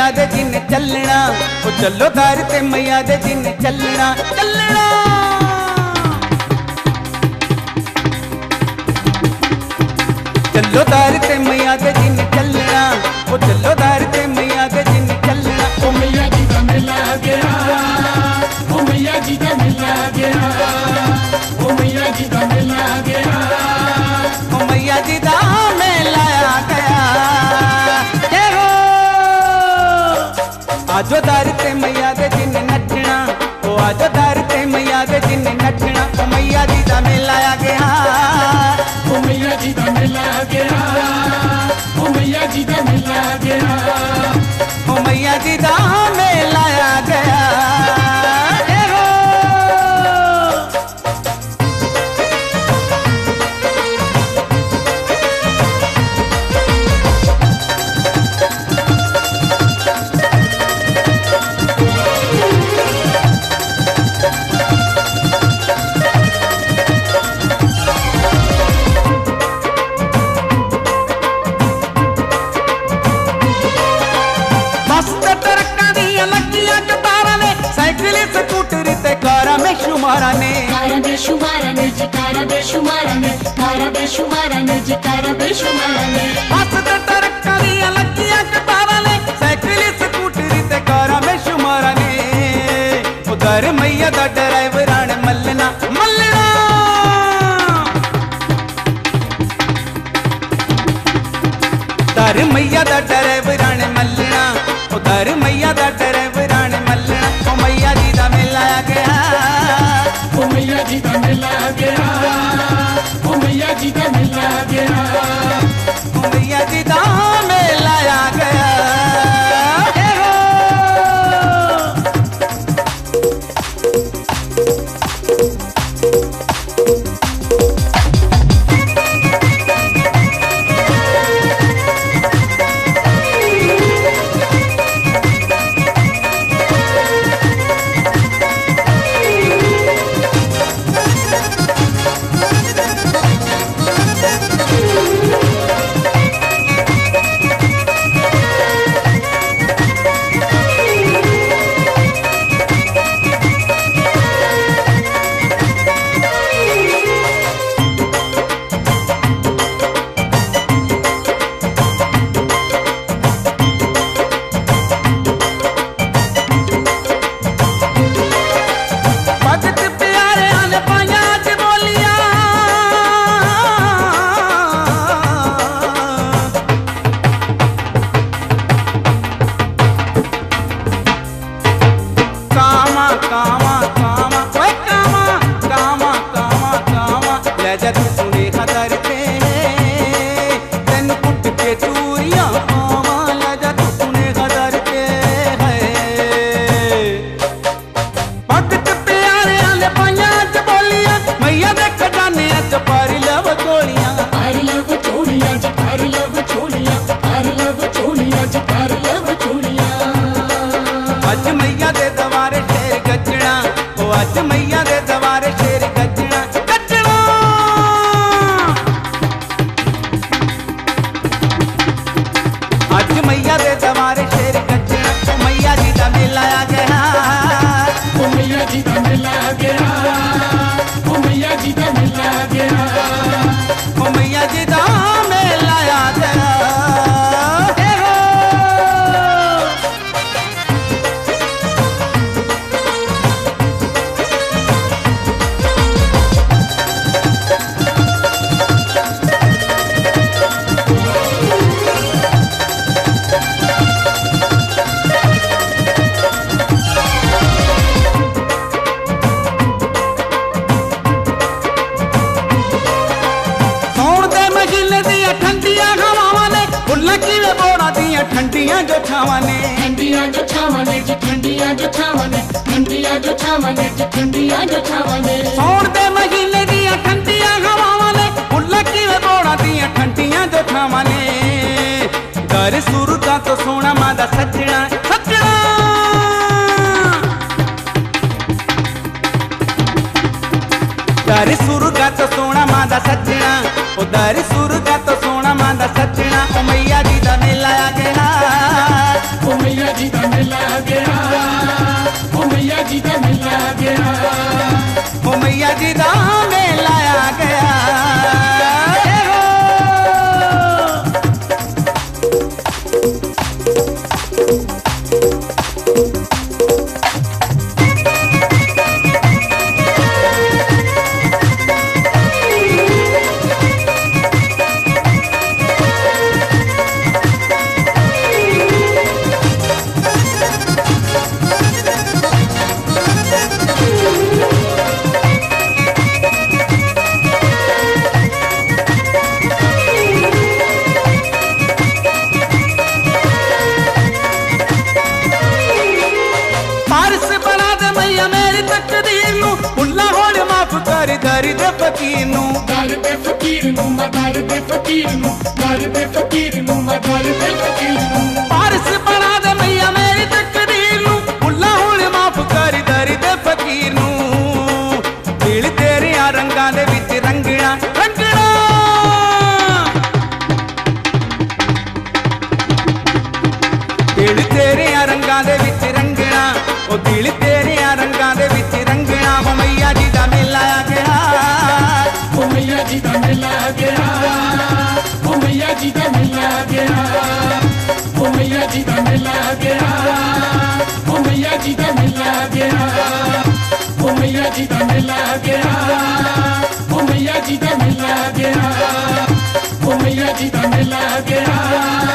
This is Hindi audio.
मैया दे दिन चलना, ओ चलो दर ते मैया दे दिन चलना चलना। चलो दर ते मैया दे दिन चलना, ओ चलो दर ते मैया दे दिन चलना। ओ मैया जी दा मेला गया, ओ मैया जी दा मेला गया, ओ मैया जी दा मेला गया, ओ मैया जी दा मेला गया। आजो दर ते मैया दे दिन नचना, ओ आजो दर ते मैया दे दिन नचना। ओ मैया जी दा मेला आ गया, ओ मैया जी दा मेला गया, ओ मैया जी दा मेला गया, ओ मैया जी दा मेला आ गया। शुमारा ने कारा बेशुमारा ने जी, कारा बेशुमारा ने, कारा बेशुमारा ने जी, कारा बेशुमारा ने। बस ते ट्रक्कां दियां लगियां कतारां ने, साइकिल स्कूटरी ते कारा बेशुमारा ने। उधर मैया दा ड्राइवर आने मल्लना मल्लना, उधर मैया दा ड्राइवर आने मल्लना, उधर मैया दा ड्राइवर आने मल्लना। ओ मैया जी दा मेला आ गया, ओ मैया जी दा मेला गया, ओ मैया जी दा मेला गया, ओ मैया जी दा मेला आ गया। अज मैया दे दवारे शेर गजना, ओ अज मैया दे दवारे शेर गजना गजना। अज मैया दे दवारे शेर गजना, ओ मैया जी दा मेला आ गया, ओ मैया जी दा मेला गया, ओ मैया जी दा मेला गया, ओ मैया जी दा मेला आ गया। ठंडियां जो छावां ने, ठंडियां जो छावां ने जी, ठंडियां जो छावां ने, ठंडियां जो छावां ने जी, ठंडियां जो छावां ने। सौण दे महीने दियां ठंडियां हवावां ने, फुल्ल किवें बोड़ा दियां ठंडियां जो छावां ने। घर सुरगा तो सोना मां दा सजना सजना, घर सुरगा तो सोना मां दा सजना, ओ घर सुरगा तो सोना मां दा सजना। ओ मैया जी दा मेला आ गया, ओ मैया जी ਦਰ ਦੇ ਫਕੀਰ ਨੂੰ, ਦਰ ਦੇ ਫਕੀਰ ਨੂੰ, ਮੈਂ ਦਰ ਦੇ ਫਕੀਰ ਨੂੰ, ਦਰ ਦੇ ਫਕੀਰ ਨੂੰ, ਮੈਂ ਦਰ ਦੇ ਫਕੀਰ ਨੂੰ। ਪਾਰਸ ਬਣਾ ਦੇ ਮਈਆ ਮੇਰੀ ਤਕਦੀਰ ਨੂੰ, ਭੁੱਲਾਂ ਹੁਣ ਮਾਫ ਕਰ ਦਰ ਦੇ ਫਕੀਰ ਨੂੰ। ਦਿਲ ਤੇਰਿਆਂ ਰੰਗਾਂ ਦੇ ਵਿੱਚ ਰੰਗਣਾ ਰੰਗਣਾ, ਦਿਲ ਤੇਰਿਆਂ ਰੰਗਾਂ ਦੇ ਵਿੱਚ ਰੰਗਣਾ, ਉਹ ਦਿਲ ਤੇਰਿਆਂ ਰੰਗਾਂ ਦੇ ਵਿੱਚ ਰੰਗਣਾ। ਉਹ ਮਈਆ ਜੀ ਦਾ ਮੇਲਾ ਆ ਗਿਆ, ਉਹ ਮਈਆ ਜੀ ਦਾ ਮੇਲਾ ਆ ਗਿਆ, ਉਹ ਮਈਆ ਜੀ ਦਾ ਮੇਲਾ ਆ ਗਿਆ, ਉਹ ਮਈਆ ਜੀ ਦਾ ਮੇਲਾ ਆ ਗਿਆ, ਉਹ ਮਈਆ ਜੀ ਦਾ ਮੇਲਾ ਆ ਗਿਆ, ਉਹ ਮਈਆ ਜੀ ਦਾ ਮੇਲਾ ਆ ਗਿਆ, ਉਹ ਮਈਆ ਜੀ ਦਾ ਮੇਲਾ ਆ ਗਿਆ, ਉਹ ਮਈਆ ਜੀ ਦਾ ਮੇਲਾ ਆ ਗਿਆ।